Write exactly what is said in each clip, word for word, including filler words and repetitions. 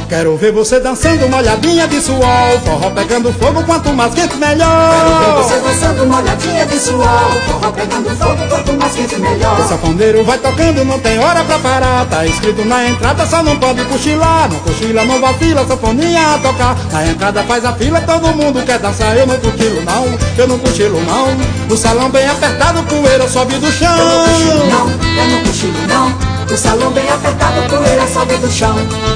Quero ver você dançando molhadinha de suor, forró pegando fogo, quanto mais quente melhor. Quero ver você dançando molhadinha de suor, forró pegando fogo, quanto mais quente melhor. O sanfoneiro vai tocando, não tem hora pra parar. Tá escrito na entrada, só não pode cochilar. Não cochila, não vacila, sanfoninha a tocar. Na entrada faz a fila, todo mundo quer dançar. Eu não cochilo não, eu não cochilo não. O salão bem apertado, poeira sobe do chão. Eu não cochilo não, eu não cochilo não. O salão bem apertado, poeira sobe do chão.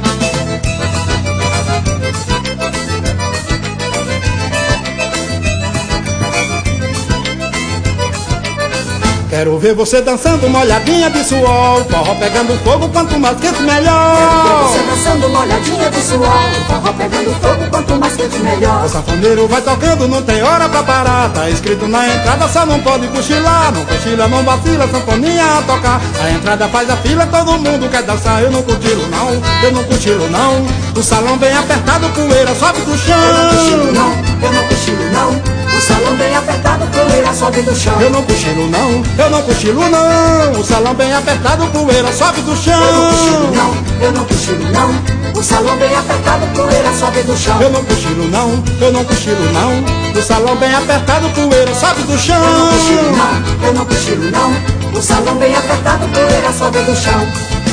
Quero ver você dançando molhadinha de suor, forró pegando fogo, quanto mais quente melhor. Quero ver você dançando molhadinha de suor, forró pegando fogo, quanto mais quente melhor. O sanfoneiro vai tocando, não tem hora pra parar. Tá escrito na entrada, só não pode cochilar. Não cochila, não vacila, sanfoninha a tocar. A entrada faz a fila, todo mundo quer dançar. Eu não cochilo não, eu não cochilo não. O salão bem apertado, poeira sobe do chão. Eu não cochilo não, eu não cochilo não. O salão bem apertado, poeira sobe do chão. Eu não cochilo não, eu não cochilo não. O salão bem apertado, poeira sobe do chão. Eu não cochilo não, eu não cochilo não. O salão bem apertado, poeira sobe do chão. Eu não cochilo não, eu não cochilo não. O salão bem apertado, poeira sobe do chão. Eu não cochilo não, eu não cochilo não. O salão bem apertado, poeira sobe do chão.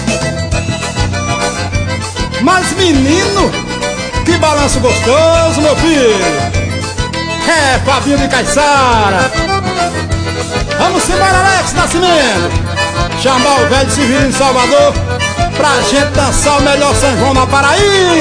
Mas menino, que balanço gostoso, meu filho. É, Fabinho de Caiçara. Vamos embora, Alex Nascimento. Chamar o velho civil em Salvador pra gente dançar o melhor São João na Paraíba.